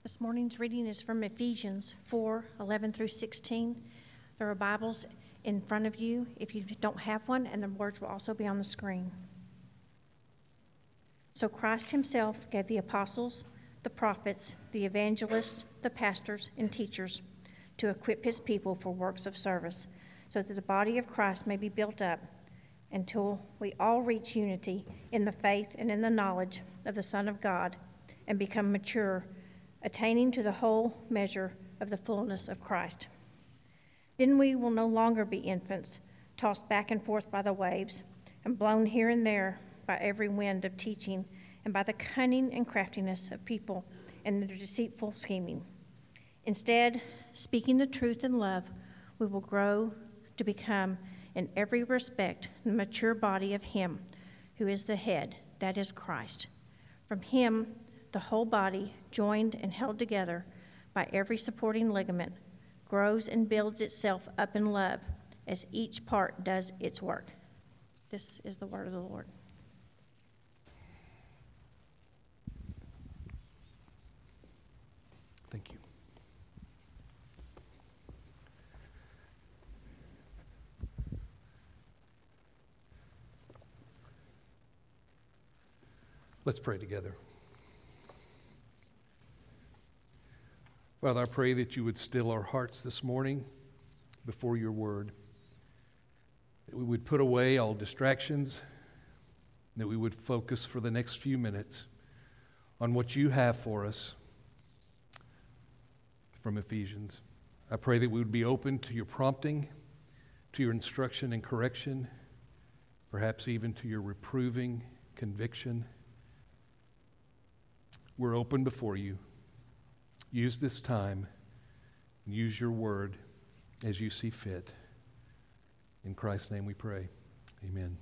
This morning's reading is from Ephesians 4:11 through 16. There are Bibles in front of you if you don't have one, and the words will also be on the screen. So Christ himself gave the apostles, the prophets, the evangelists, the pastors, and teachers to equip his people for works of service, so that the body of Christ may be built up until we all reach unity in the faith and in the knowledge of the Son of God and become mature, attaining to the whole measure of the fullness of Christ. Then we will no longer be infants, tossed back and forth by the waves and blown here and there by every wind of teaching and by the cunning and craftiness of people and their deceitful scheming. Instead, speaking the truth in love, we will grow to become in every respect the mature body of him who is the head, that is Christ. From him, the whole body, joined and held together by every supporting ligament, grows and builds itself up in love as each part does its work. This is the word of the Lord. Thank you. Let's pray together. Father, I pray that you would still our hearts this morning before your word, that we would put away all distractions, that we would focus for the next few minutes on what you have for us from Ephesians. I pray that we would be open to your prompting, to your instruction and correction, perhaps even to your reproving conviction. We're open before you. Use this time and use your word as you see fit. In Christ's name we pray. Amen.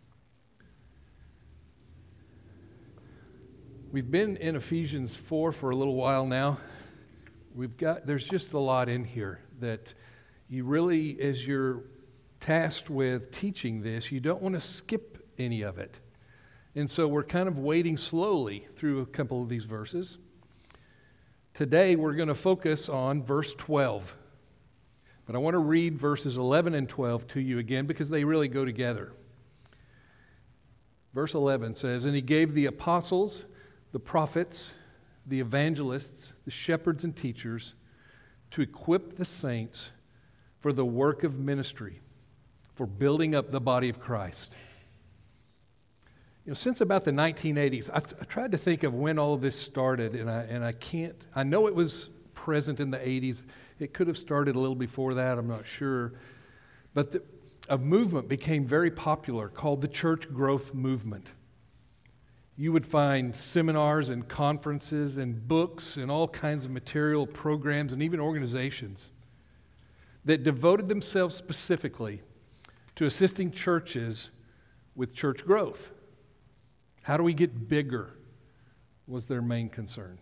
We've been in Ephesians 4 for a little while now. There's just a lot in here that you really, as you're tasked with teaching this, you don't want to skip any of it. And so we're kind of wading slowly through a couple of these verses. Today we're going to focus on verse 12. But I want to read verses 11 and 12 to you again because they really go together. Verse 11 says, "And he gave the apostles, the prophets, the evangelists, the shepherds and teachers to equip the saints for the work of ministry, for building up the body of Christ." You know, since about the 1980s, I tried to think of when all of this started, and I can't. I know it was present in the 80s. It could have started a little before that, I'm not sure. But a movement became very popular called the Church Growth Movement. You would find seminars and conferences and books and all kinds of material, programs, and even organizations that devoted themselves specifically to assisting churches with church growth. How do we get bigger was their main concern.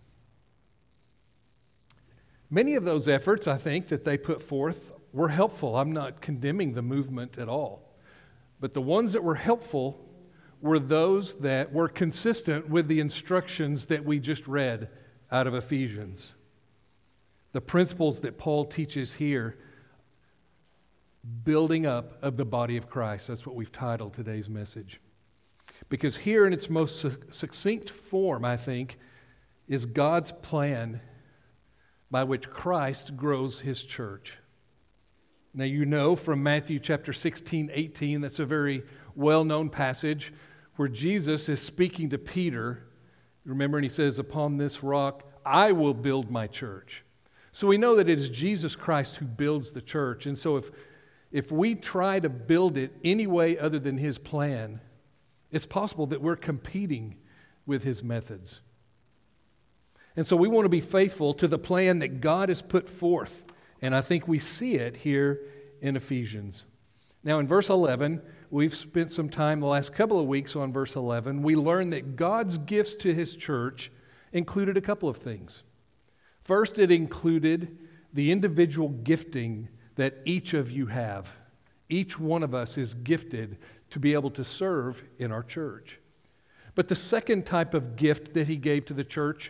Many of those efforts, I think, that they put forth were helpful. I'm not condemning the movement at all. But the ones that were helpful were those that were consistent with the instructions that we just read out of Ephesians. The principles that Paul teaches here, building up of the body of Christ. That's what we've titled today's message. Because here in its most succinct form, I think, is God's plan by which Christ grows his church. Now you know from Matthew chapter 16, 18, that's a very well-known passage where Jesus is speaking to Peter. Remember, and he says, "Upon this rock I will build my church." So we know that it is Jesus Christ who builds the church. And so if we try to build it any way other than his plan, it's possible that we're competing with his methods. And so we want to be faithful to the plan that God has put forth. And I think we see it here in Ephesians. Now in verse 11, we've spent some time the last couple of weeks on verse 11. We learned that God's gifts to his church included a couple of things. First, it included the individual gifting that each of you have. Each one of us is gifted to be able to serve in our church. But the second type of gift that he gave to the church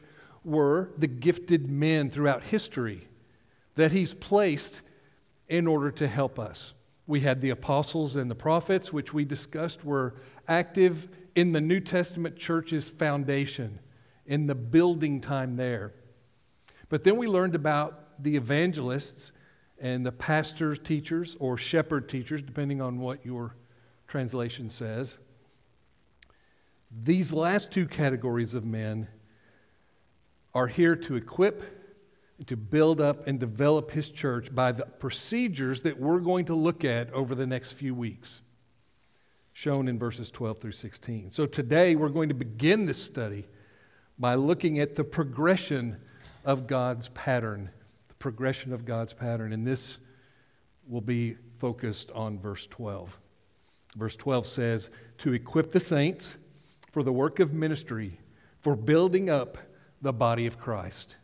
were the gifted men throughout history that He's placed in order to help us. We had the apostles and the prophets, which we discussed were active in the New Testament church's foundation, in the building time there. But then we learned about the evangelists and the pastors, teachers, or shepherd teachers, depending on what your translation says. These last two categories of men are here to equip, to build up and develop His church by the procedures that we're going to look at over the next few weeks, shown in verses 12 through 16. So today we're going to begin this study by looking at the progression of God's pattern, and this will be focused on verse 12. Verse 12 says, to equip the saints for the work of ministry, for building up the body of Christ.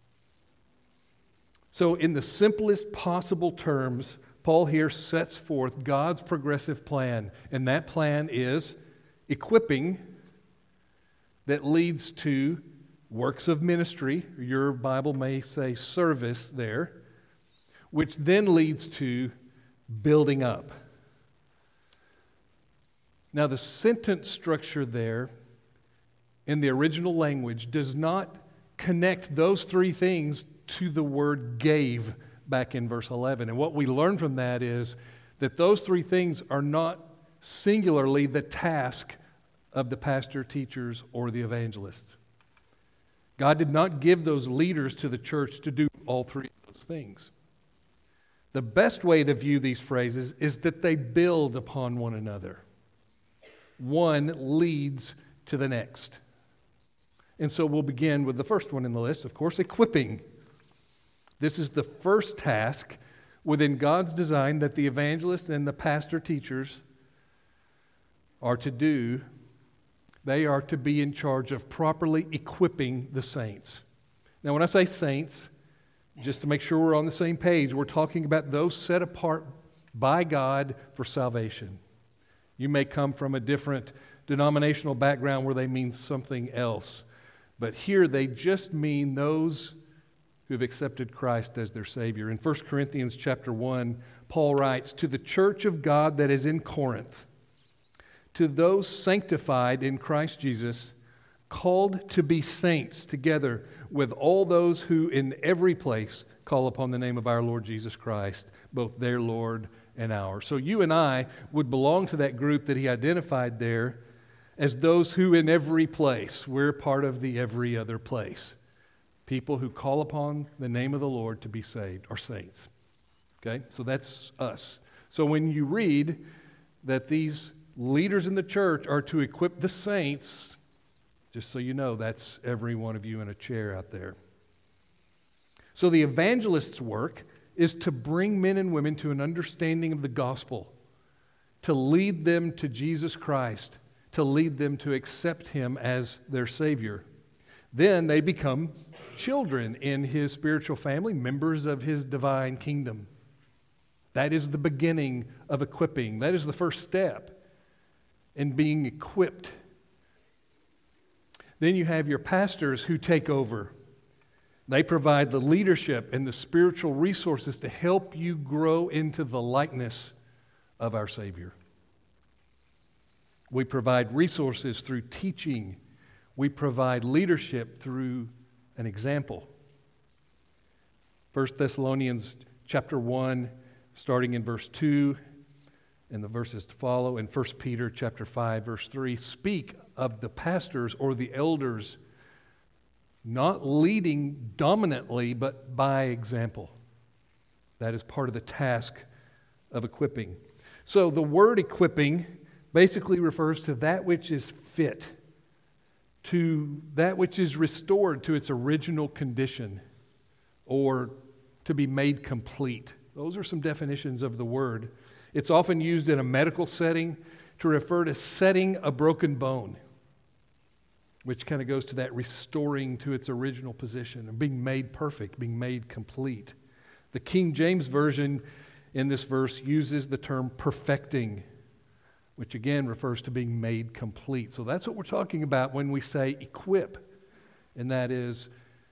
So in the simplest possible terms, Paul here sets forth God's progressive plan, and that plan is equipping that leads to works of ministry. Your Bible may say service there, which then leads to building up. Now, the sentence structure there in the original language does not connect those three things to the word gave back in verse 11. And what we learn from that is that those three things are not singularly the task of the pastor, teachers, or the evangelists. God did not give those leaders to the church to do all three of those things. The best way to view these phrases is that they build upon one another. One leads to the next. And so we'll begin with the first one in the list, of course, equipping. This is the first task within God's design that the evangelist and the pastor teachers are to do. They are to be in charge of properly equipping the saints. Now, when I say saints, just to make sure we're on the same page, we're talking about those set apart by God for salvation. You may come from a different denominational background where they mean something else. But here they just mean those who have accepted Christ as their Savior. In 1 Corinthians chapter 1, Paul writes, to the church of God that is in Corinth, to those sanctified in Christ Jesus, called to be saints together with all those who in every place call upon the name of our Lord Jesus Christ, both their Lord and ours. So you and I would belong to that group that he identified there as those who in every place, we're part of the every other place. People who call upon the name of the Lord to be saved are saints. Okay, so that's us. So when you read that these leaders in the church are to equip the saints, just so you know, that's every one of you in a chair out there. So the evangelist's work is to bring men and women to an understanding of the gospel, to lead them to Jesus Christ, to lead them to accept Him as their Savior. Then they become children in His spiritual family, members of His divine kingdom. That is the beginning of equipping. That is the first step in being equipped. Then you have your pastors who take over. They provide the leadership and the spiritual resources to help you grow into the likeness of our Savior. We provide resources through teaching. We provide leadership through an example. 1 Thessalonians chapter 1, starting in verse 2, and the verses to follow, and 1 Peter chapter 5, verse 3, speak of the pastors or the elders not leading dominantly, but by example. That is part of the task of equipping. So the word equipping basically refers to that which is fit, to that which is restored to its original condition, or to be made complete. Those are some definitions of the word. It's often used in a medical setting to refer to setting a broken bone, which kind of goes to that restoring to its original position and being made perfect, being made complete. The King James Version in this verse uses the term perfecting, which again refers to being made complete. So that's what we're talking about when we say equip, and that is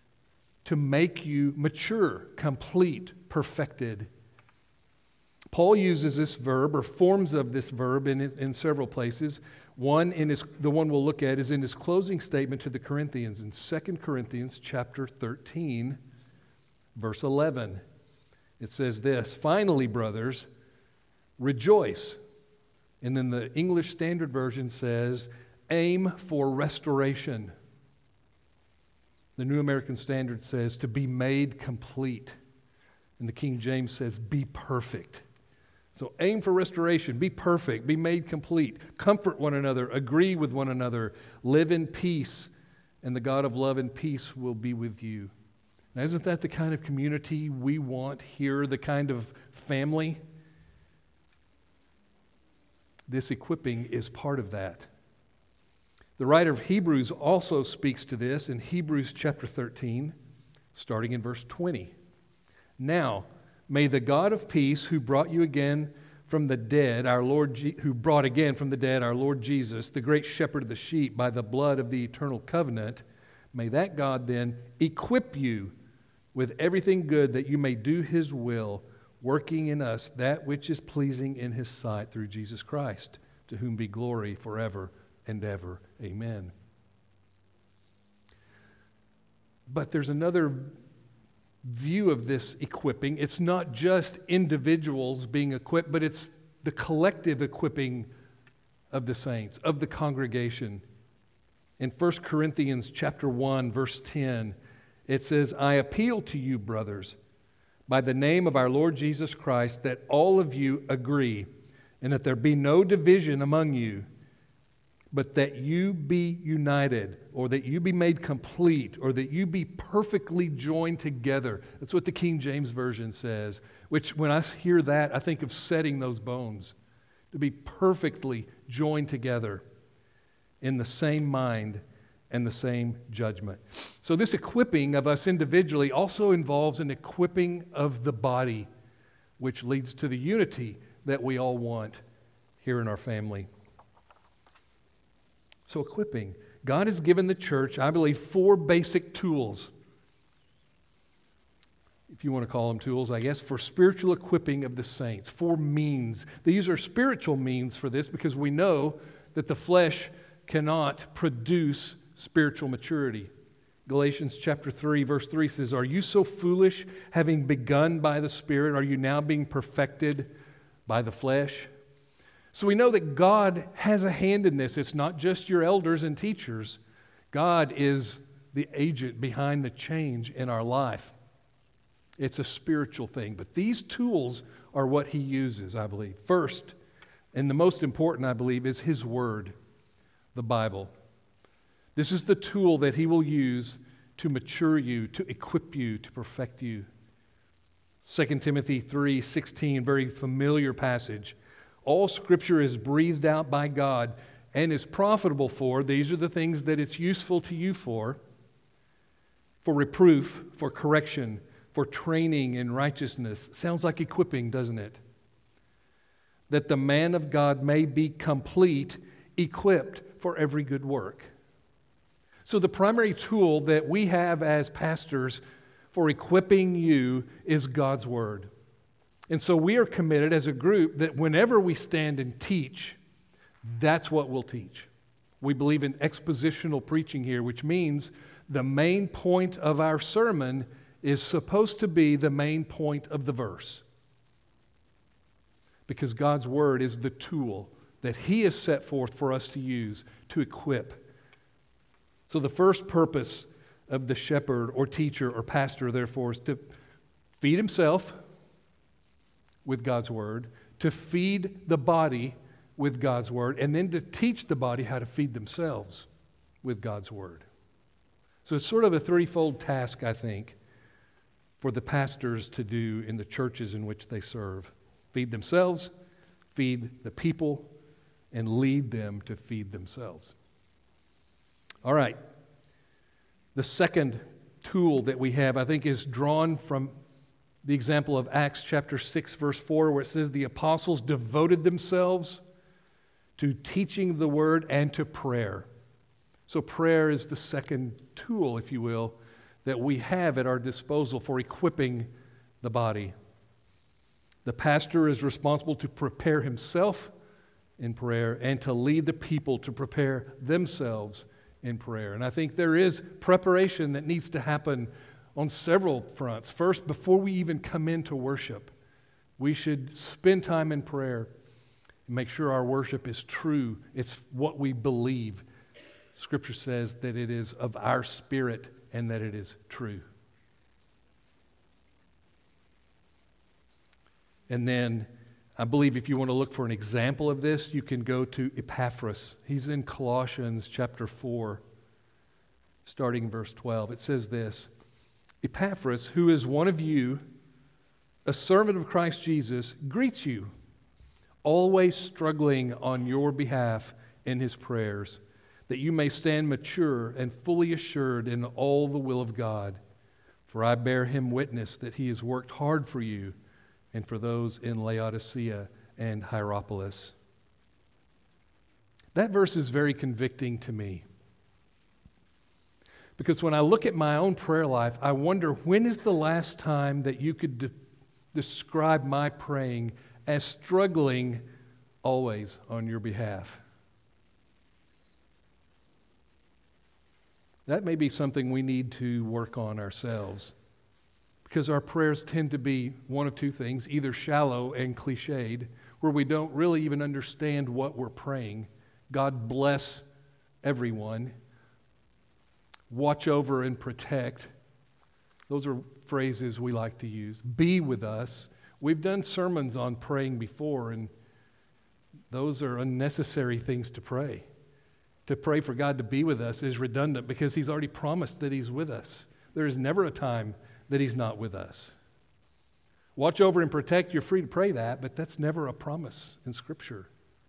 to make you mature, complete, perfected. Paul uses this verb, or forms of this verb, in several places. The one we'll look at is in his closing statement to the Corinthians in 2 Corinthians chapter 13, verse 11. It says this, "Finally, brothers, rejoice." And then the English Standard Version says, "Aim for restoration." The New American Standard says, "to be made complete." And the King James says, "be perfect." So aim for restoration, be perfect, be made complete, comfort one another, agree with one another, live in peace, and the God of love and peace will be with you. Now, isn't that the kind of community we want here, the kind of family? This equipping is part of that. The writer of Hebrews also speaks to this in Hebrews chapter 13, starting in verse 20. "Now, may the God of peace, who brought again from the dead our Lord Jesus, the great shepherd of the sheep, by the blood of the eternal covenant, may that God then equip you with everything good that you may do his will, working in us that which is pleasing in his sight through Jesus Christ, to whom be glory forever and ever. Amen." But there's another view of this equipping. It's not just individuals being equipped, but it's the collective equipping of the saints, of the congregation. In 1 Corinthians chapter 1, verse 10, it says, "I appeal to you, brothers, by the name of our Lord Jesus Christ, that all of you agree, and that there be no division among you, but that you be united, or that you be made complete, or that you be perfectly joined together." That's what the King James Version says, which when I hear that, I think of setting those bones, to be perfectly joined together in the same mind and the same judgment. So this equipping of us individually also involves an equipping of the body, which leads to the unity that we all want here in our family. So equipping. God has given the church, I believe, 4 basic tools, if you want to call them tools, I guess, for spiritual equipping of the saints. 4 means. These are spiritual means for this because we know that the flesh cannot produce spiritual maturity. Galatians chapter 3, verse 3 says, "Are you so foolish, having begun by the Spirit, are you now being perfected by the flesh?" So we know that God has a hand in this. It's not just your elders and teachers. God is the agent behind the change in our life. It's a spiritual thing. But these tools are what he uses, I believe. First, and the most important, I believe, is his word, the Bible. This is the tool that he will use to mature you, to equip you, to perfect you. 2 Timothy 3:16, very familiar passage. "All Scripture is breathed out by God and is profitable for," these are the things that it's useful to you for reproof, for correction, for training in righteousness. Sounds like equipping, doesn't it? "That the man of God may be complete, equipped for every good work." So the primary tool that we have as pastors for equipping you is God's Word. And so we are committed as a group that whenever we stand and teach, that's what we'll teach. We believe in expositional preaching here, which means the main point of our sermon is supposed to be the main point of the verse. Because God's Word is the tool that he has set forth for us to use to equip. So the first purpose of the shepherd or teacher or pastor, therefore, is to feed himself with God's Word, to feed the body with God's Word, and then to teach the body how to feed themselves with God's Word. So it's sort of a threefold task, I think, for the pastors to do in the churches in which they serve. Feed themselves, feed the people, and lead them to feed themselves. All right. The second tool that we have, I think, is drawn from the example of Acts chapter 6, verse 4, where it says the apostles devoted themselves to teaching the word and to prayer. So prayer is the second tool, if you will, that we have at our disposal for equipping the body. The pastor is responsible to prepare himself in prayer and to lead the people to prepare themselves in prayer. And I think there is preparation that needs to happen on several fronts. First, before we even come into worship, we should spend time in prayer and make sure our worship is true. It's what we believe. Scripture says that it is of our spirit and that it is true. And then I believe if you want to look for an example of this, you can go to Epaphras. He's in Colossians chapter 4, starting in verse 12. It says this, Epaphras, who is one of you, a servant of Christ Jesus, greets you, always struggling on your behalf in his prayers, that you may stand mature and fully assured in all the will of God. For I bear him witness that he has worked hard for you and for those in Laodicea and Hierapolis. That verse is very convicting to me. Because when I look at my own prayer life, I wonder, when is the last time that you could describe my praying as struggling always on your behalf? That may be something we need to work on ourselves, because our prayers tend to be one of two things, either shallow and cliched, where we don't really even understand what we're praying. God bless everyone. Watch over and protect. Those are phrases we like to use. Be with us. We've done sermons on praying before, and those are unnecessary things to pray. To pray for God to be with us is redundant because he's already promised that he's with us. There is never a time that he's not with us. Watch over and protect, you're free to pray that, but that's never a promise in Scripture.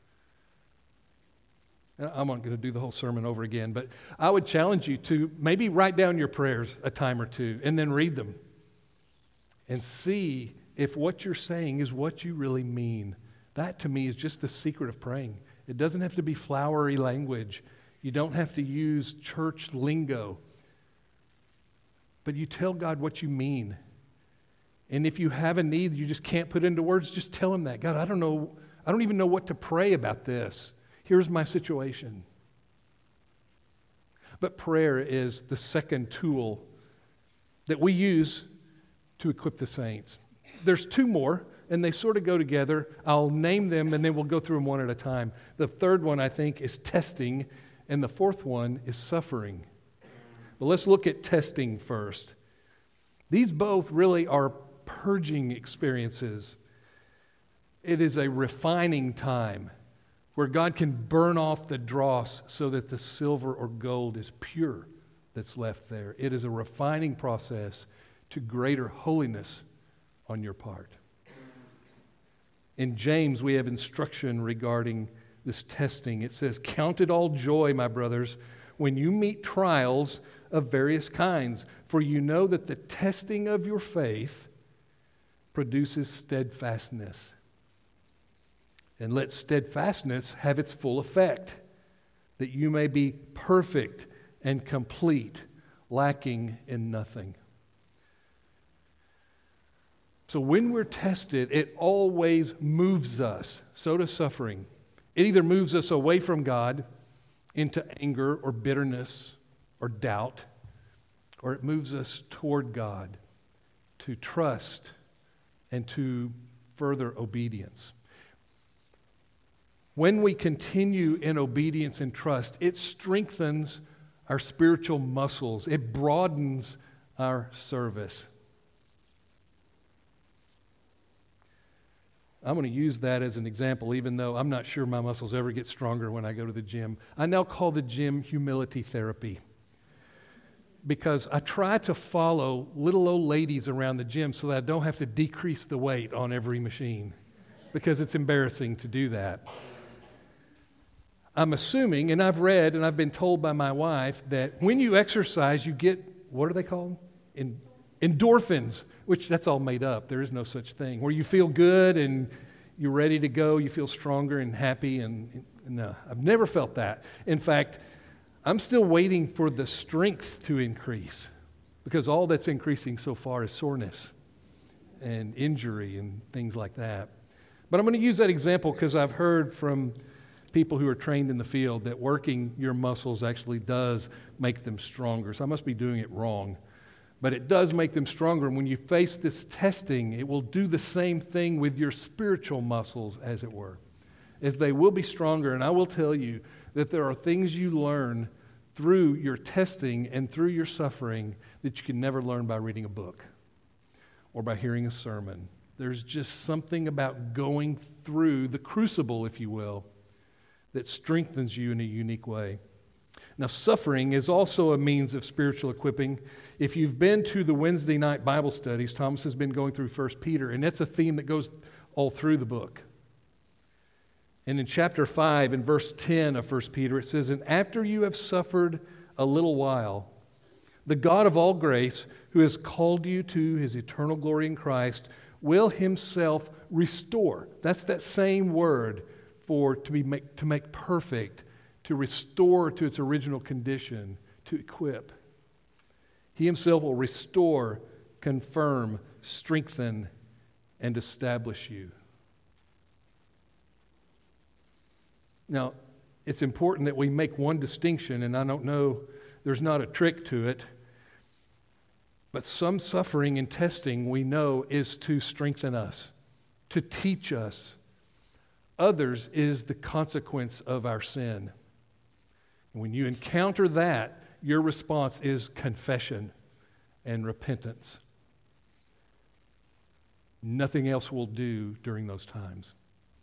I'm not going to do the whole sermon over again, but I would challenge you to maybe write down your prayers a time or two and then read them and see if what you're saying is what you really mean. That, to me, is just the secret of praying. It doesn't have to be flowery language. You don't have to use church lingo. But you tell God what you mean. And if you have a need you just can't put into words, just tell him that. God, I don't even know what to pray about this. Here's my situation. But prayer is the second tool that we use to equip the saints. There's two more, and they sort of go together. I'll name them, and then we'll go through them one at a time. The third one, I think, is testing, and the fourth one is suffering. But let's look at testing first. These both really are purging experiences. It is a refining time where God can burn off the dross so that the silver or gold is pure that's left there. It is a refining process to greater holiness on your part. In James, we have instruction regarding this testing. It says, "Count it all joy, my brothers, when you meet trials of various kinds, for you know that the testing of your faith produces steadfastness. And let steadfastness have its full effect, that you may be perfect and complete, lacking in nothing." So when we're tested, it always moves us. So does suffering. It either moves us away from God into anger or bitterness or doubt, or it moves us toward God to trust and to further obedience. When we continue in obedience and trust, it strengthens our spiritual muscles. It broadens our service. I'm going to use that as an example, even though I'm not sure my muscles ever get stronger when I go to the gym. I now call the gym humility therapy, because I try to follow little old ladies around the gym so that I don't have to decrease the weight on every machine, because it's embarrassing to do that. I'm assuming, and I've read and I've been told by my wife, that when you exercise, you get, what are they called? Endorphins, which that's all made up. There is no such thing. Where you feel good and you're ready to go, you feel stronger and happy, and no, I've never felt that. In fact, I'm still waiting for the strength to increase. because all that's increasing so far is soreness and injury and things like that. But I'm going to use that example because I've heard from people who are trained in the field that working your muscles actually does make them stronger. So I must be doing it wrong. But it does make them stronger. And when you face this testing, it will do the same thing with your spiritual muscles, as it were, as they will be stronger. And I will tell you that there are things you learn through your testing and through your suffering that you can never learn by reading a book or by hearing a sermon. There's just something about going through the crucible, if you will, that strengthens you in a unique way. Now, suffering is also a means of spiritual equipping. If you've been to the Wednesday night Bible studies, Thomas has been going through 1 Peter, and that's a theme that goes all through the book. And in chapter 5, in verse 10 of 1 Peter, it says, "And after you have suffered a little while, the God of all grace, who has called you to his eternal glory in Christ, will himself restore." That's that same word for to make perfect, to restore to its original condition, to equip. He himself will restore, confirm, strengthen, and establish you. Now, it's important that we make one distinction, and I don't know, there's not a trick to it, but some suffering and testing we know is to strengthen us, to teach us. Others is the consequence of our sin. When you encounter that, your response is confession and repentance. Nothing else will do during those times.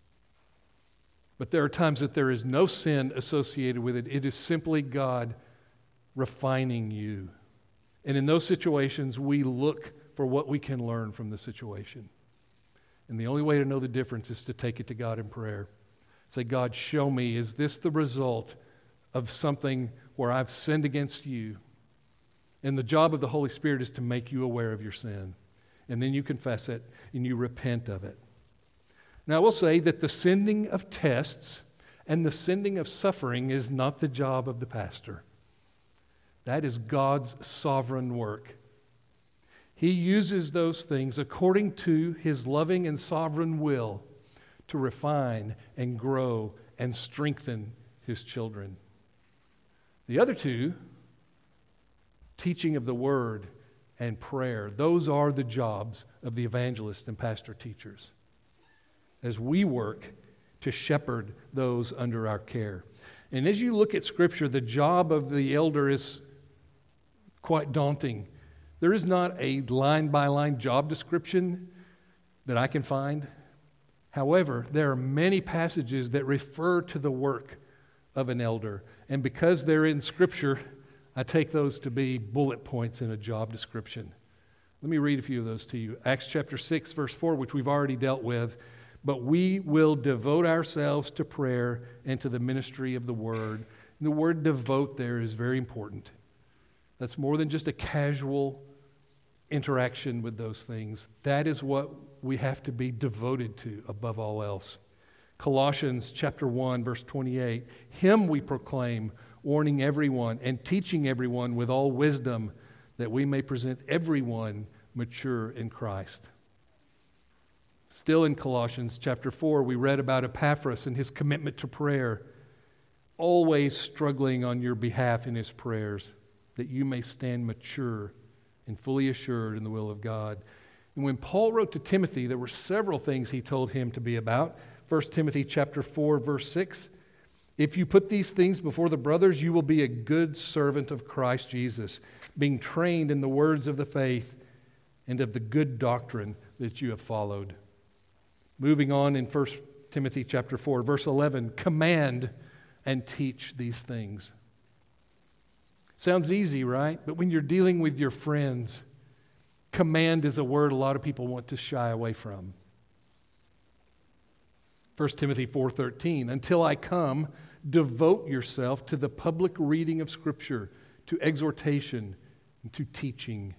But there are times that there is no sin associated with it. It is simply God refining you. And in those situations, we look for what we can learn from the situation. And the only way to know the difference is to take it to God in prayer. Say, "God, show me, is this the result of something where I've sinned against you?" And the job of the Holy Spirit is to make you aware of your sin. And then you confess it and you repent of it. Now, I will say that the sending of tests and the sending of suffering is not the job of the pastor. That is God's sovereign work. He uses those things according to his loving and sovereign will to refine and grow and strengthen his children. The other two, teaching of the word and prayer, those are the jobs of the evangelists and pastor teachers as we work to shepherd those under our care. And as you look at Scripture, the job of the elder is quite daunting. There is not a line-by-line job description that I can find. However, there are many passages that refer to the work of an elder. And because they're in Scripture, I take those to be bullet points in a job description. Let me read a few of those to you. Acts chapter 6, verse 4, which we've already dealt with. "But we will devote ourselves to prayer and to the ministry of the word." And the word devote there is very important. That's more than just a casual interaction with those things. That is what we have to be devoted to above all else. Colossians chapter 1, verse 28, "Him we proclaim, warning everyone and teaching everyone with all wisdom, that we may present everyone mature in Christ." Still in Colossians chapter 4, we read about Epaphras and his commitment to prayer, always struggling on your behalf in his prayers, that you may stand mature and fully assured in the will of God. And when Paul wrote to Timothy, there were several things he told him to be about. 1 Timothy chapter 4, verse 6, "If you put these things before the brothers, you will be a good servant of Christ Jesus, being trained in the words of the faith and of the good doctrine that you have followed." Moving on in 1 Timothy chapter 4, verse 11, "Command and teach these things." Sounds easy, right? But when you're dealing with your friends, command is a word a lot of people want to shy away from. 1 Timothy 4:13, "Until I come, devote yourself to the public reading of Scripture, to exhortation, and to teaching."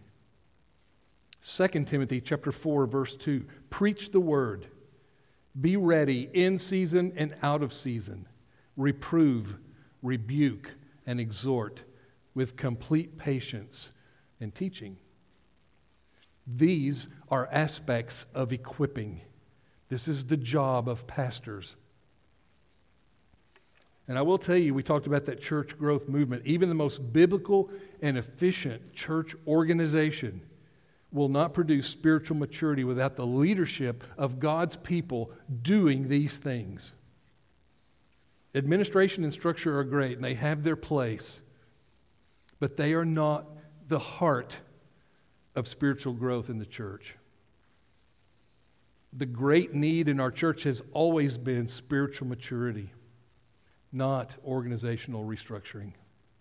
2 Timothy chapter 4, verse 2, "Preach the word. Be ready in season and out of season. Reprove, rebuke, and exhort with complete patience and teaching. These are aspects of equipping. This is the job of pastors. And I will tell you, we talked about that church growth movement. Even the most biblical and efficient church organization will not produce spiritual maturity without the leadership of God's people doing these things. Administration and structure are great, and they have their place, but they are not the heart of spiritual growth in the church. The great need in our church has always been spiritual maturity, not organizational restructuring.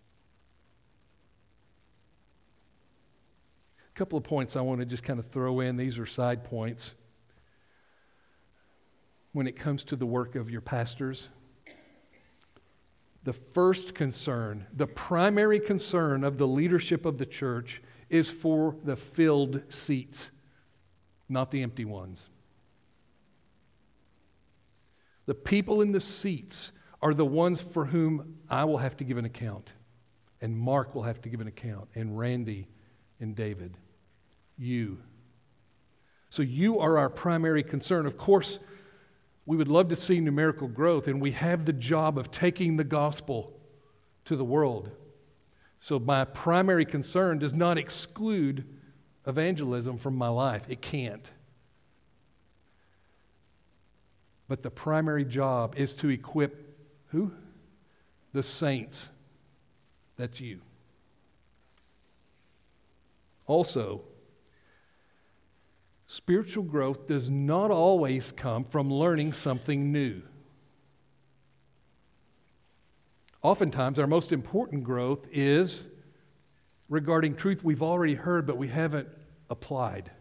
A couple of points I want to just kind of throw in. These are side points. When it comes to the work of your pastors, the first concern, the primary concern of the leadership of the church is for the filled seats, not the empty ones. The people in the seats are the ones for whom I will have to give an account, and Mark will have to give an account, and Randy and David. You. So you are our primary concern. Of course, we would love to see numerical growth, and we have the job of taking the gospel to the world. So my primary concern does not exclude evangelism from my life. It can't. But the primary job is to equip who? The saints. That's you. Also, spiritual growth does not always come from learning something new. Oftentimes, our most important growth is regarding truth we've already heard, but we haven't applied.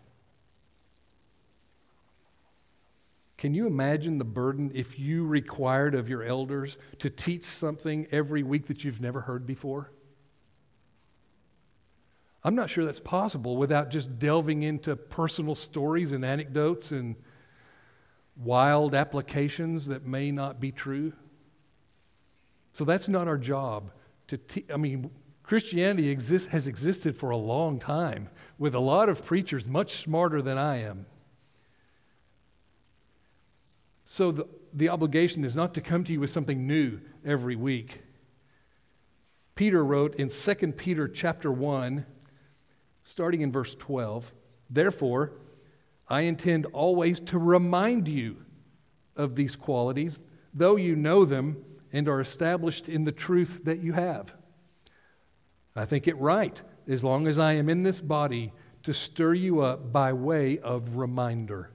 Can you imagine the burden if you required of your elders to teach something every week that you've never heard before? I'm not sure that's possible without just delving into personal stories and anecdotes and wild applications that may not be true. So that's not our job. Christianity has existed for a long time with a lot of preachers much smarter than I am. So the obligation is not to come to you with something new every week. Peter wrote in 2 Peter chapter 1, starting in verse 12, "Therefore, I intend always to remind you of these qualities, though you know them and are established in the truth that you have. I think it right, as long as I am in this body, to stir you up by way of reminder."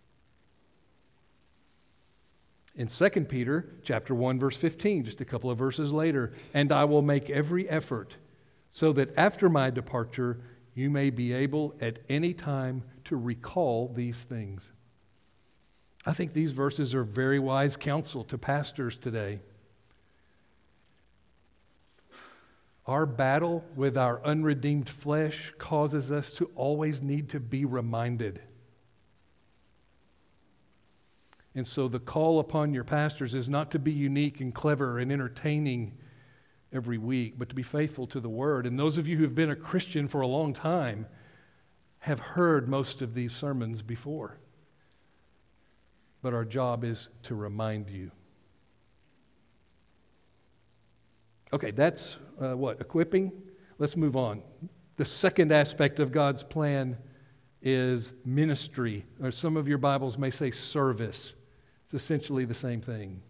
In 2 Peter chapter 1, verse 15, just a couple of verses later, "And I will make every effort so that after my departure you may be able at any time to recall these things." I think these verses are very wise counsel to pastors today. Our battle with our unredeemed flesh causes us to always need to be reminded. And so the call upon your pastors is not to be unique and clever and entertaining every week, but to be faithful to the Word. And those of you who have been a Christian for a long time have heard most of these sermons before. But our job is to remind you. Okay, that's equipping? Let's move on. The second aspect of God's plan is ministry, or some of your Bibles may say service. It's essentially the same thing.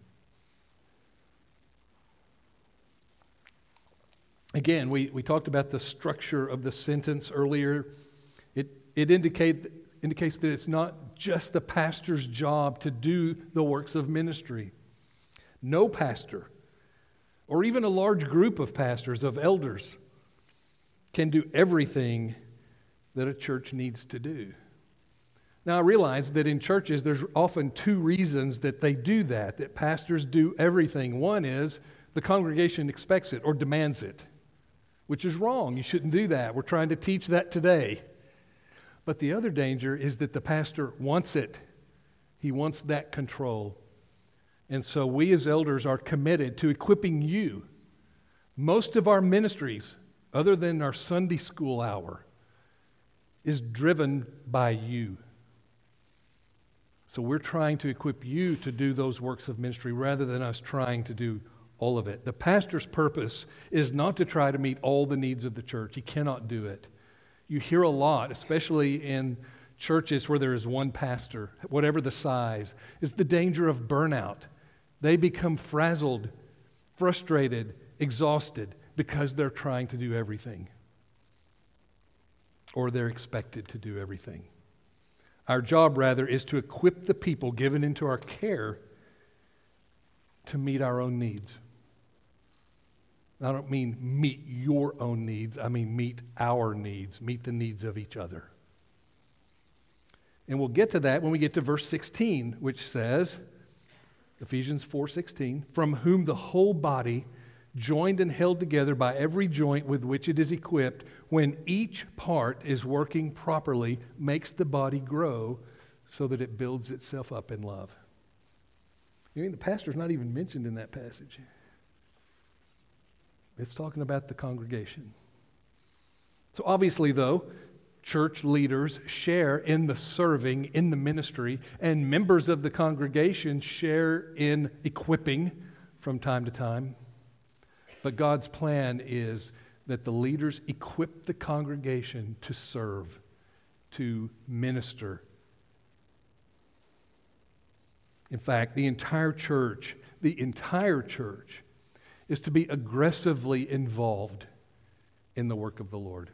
Again, we talked about the structure of the sentence earlier. It indicates that it's not just the pastor's job to do the works of ministry. No pastor, or even a large group of pastors, of elders, can do everything that a church needs to do. Now, I realize that in churches, there's often two reasons that they do that pastors do everything. One is the congregation expects it or demands it, which is wrong. You shouldn't do that. We're trying to teach that today. But the other danger is that the pastor wants it. He wants that control. And so we as elders are committed to equipping you. Most of our ministries other than our Sunday school hour, is driven by you. So we're trying to equip you to do those works of ministry rather than us trying to do all of it. The pastor's purpose is not to try to meet all the needs of the church. He cannot do it. You hear a lot, especially in churches where there is one pastor, whatever the size, is the danger of burnout. They become frazzled, frustrated, exhausted because they're trying to do everything, or they're expected to do everything. Our job, rather, is to equip the people given into our care to meet our own needs. I don't mean meet your own needs. I mean meet our needs, meet the needs of each other. And we'll get to that when we get to verse 16, which says, Ephesians 4:16, from whom the whole body, joined and held together by every joint with which it is equipped, when each part is working properly, makes the body grow so that it builds itself up in love. You mean the pastor's not even mentioned in that passage? It's talking about the congregation. So obviously, though, church leaders share in the serving, in the ministry, and members of the congregation share in equipping from time to time. But God's plan is that the leaders equip the congregation to serve, to minister. In fact, the entire church is to be aggressively involved in the work of the Lord.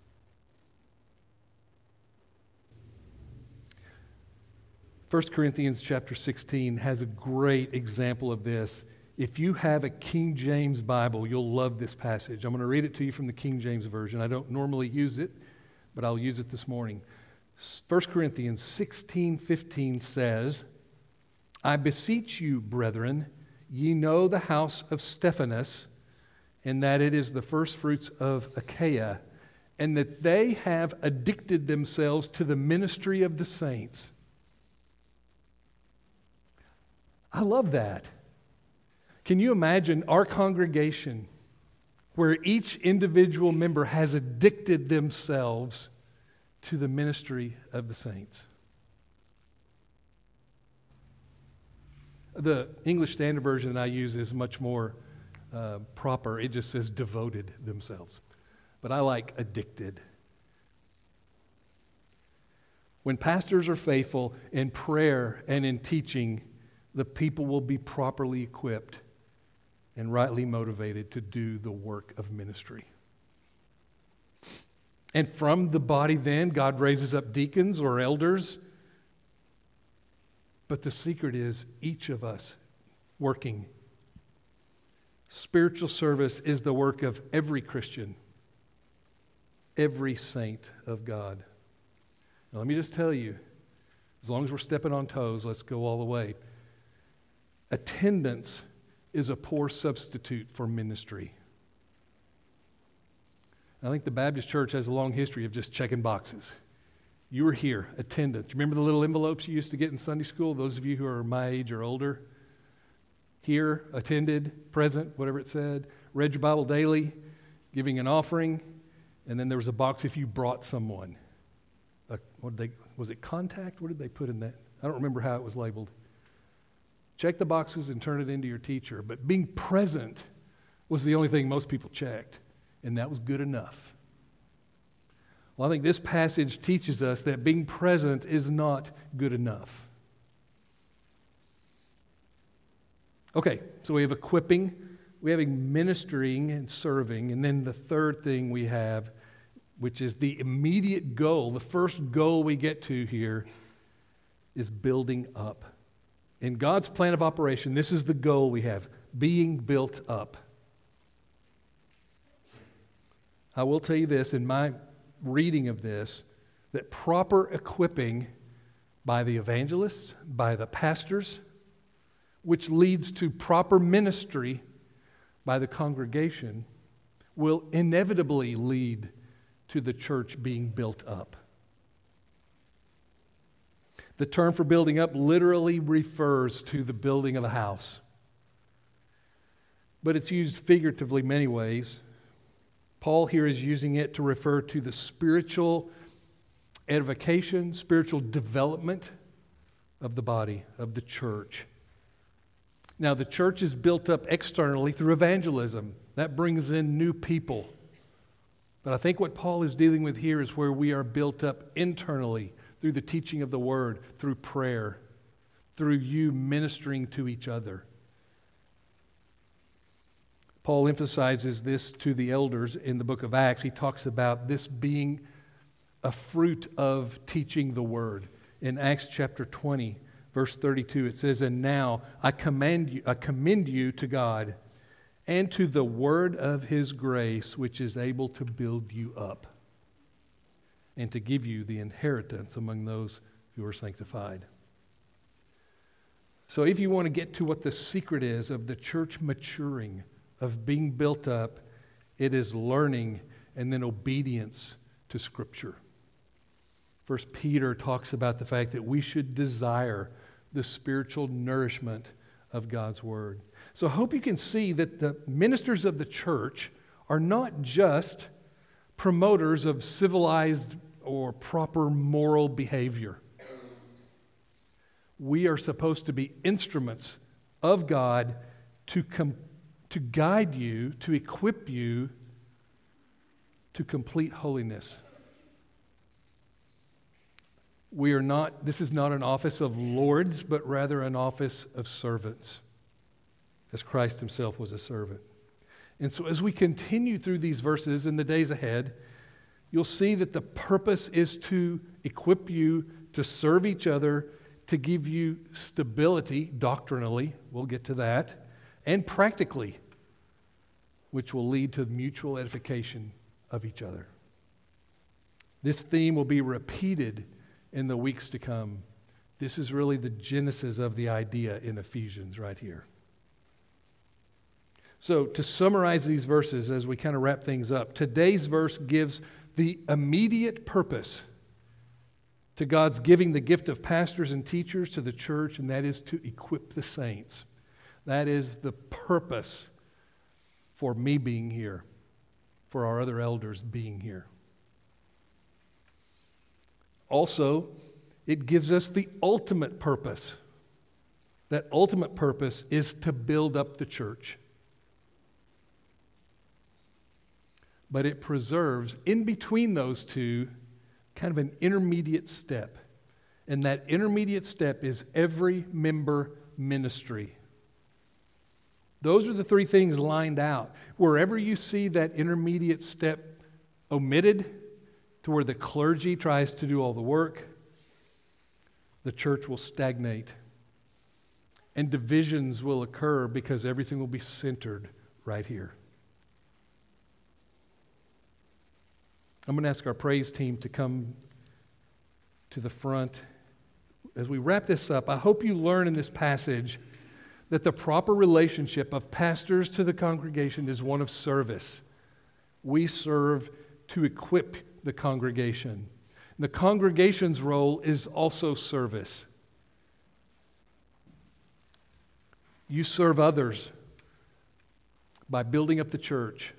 1 Corinthians chapter 16 has a great example of this. If you have a King James Bible, you'll love this passage. I'm going to read it to you from the King James Version. I don't normally use it, but I'll use it this morning. 1 Corinthians 16:15 says, I beseech you, brethren, ye know the house of Stephanas, and that it is the firstfruits of Achaia, and that they have addicted themselves to the ministry of the saints. I love that. Can you imagine our congregation where each individual member has addicted themselves to the ministry of the saints? The English Standard Version that I use is much more proper. It just says devoted themselves. But I like addicted. When pastors are faithful in prayer and in teaching, the people will be properly equipped and rightly motivated to do the work of ministry. And from the body then, God raises up deacons or elders. But the secret is each of us working. Spiritual service is the work of every Christian, every saint of God. Now let me just tell you, as long as we're stepping on toes, let's go all the way. Attendance is a poor substitute for ministry. I think the Baptist Church has a long history of just checking boxes. You were here, attendance. Remember the little envelopes you used to get in Sunday school? Those of you who are my age or older. Here, attended, present, whatever it said. Read your Bible daily, giving an offering. And then there was a box if you brought someone. Was it contact? What did they put in that? I don't remember how it was labeled. Check the boxes and turn it into your teacher. But being present was the only thing most people checked, and that was good enough. Well, I think this passage teaches us that being present is not good enough. Okay, so we have equipping, we have ministering and serving, and then the third thing we have, which is the immediate goal, the first goal we get to here, is building up. In God's plan of operation, this is the goal we have, being built up. I will tell you this, in my reading of this, that proper equipping by the evangelists, by the pastors, which leads to proper ministry by the congregation, will inevitably lead to the church being built up. The term for building up literally refers to the building of a house, but it's used figuratively many ways. Paul here is using it to refer to the spiritual edification, spiritual development of the body, of the church. Now, the church is built up externally through evangelism. That brings in new people. But I think what Paul is dealing with here is where we are built up internally through the teaching of the Word, through prayer, through you ministering to each other. Paul emphasizes this to the elders in the book of Acts. He talks about this being a fruit of teaching the Word. In Acts chapter 20, verse 32, it says, "And now I commend you to God and to the word of His grace, which is able to build you up and to give you the inheritance among those who are sanctified." So if you want to get to what the secret is of the church maturing, of being built up, it is learning and then obedience to Scripture. First Peter talks about the fact that we should desire the spiritual nourishment of God's Word. So I hope you can see that the ministers of the church are not just promoters of civilized or proper moral behavior. We are supposed to be instruments of God to guide you, to equip you to complete holiness. This is not an office of lords, but rather an office of servants, as Christ Himself was a servant. And so as we continue through these verses in the days ahead, you'll see that the purpose is to equip you to serve each other, to give you stability doctrinally, we'll get to that, and practically, which will lead to mutual edification of each other. This theme will be repeated in the weeks to come. This is really the genesis of the idea in Ephesians right here. So to summarize these verses as we kind of wrap things up, today's verse gives the immediate purpose to God's giving the gift of pastors and teachers to the church, and that is to equip the saints. That is the purpose for me being here, for our other elders being here. Also, it gives us the ultimate purpose. That ultimate purpose is to build up the church. But it preserves, in between those two, kind of an intermediate step. And that intermediate step is every member ministry. Those are the three things lined out. Wherever you see that intermediate step omitted, to where the clergy tries to do all the work, the church will stagnate. And divisions will occur because everything will be centered right here. I'm going to ask our praise team to come to the front. As we wrap this up, I hope you learn in this passage that the proper relationship of pastors to the congregation is one of service. We serve to equip the congregation. The congregation's role is also service. You serve others by building up the church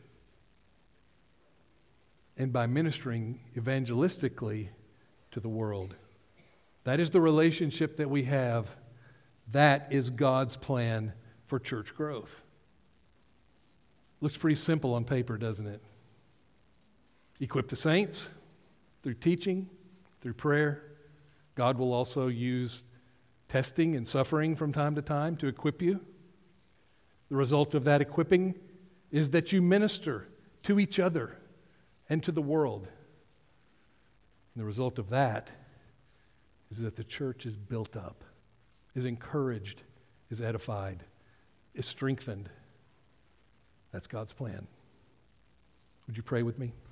and by ministering evangelistically to the world. That is the relationship that we have. That is God's plan for church growth. Looks pretty simple on paper, doesn't it? Equip the saints through teaching, through prayer. God will also use testing and suffering from time to time to equip you. The result of that equipping is that you minister to each other and to the world. And the result of that is that the church is built up, is encouraged, is edified, is strengthened. That's God's plan. Would you pray with me?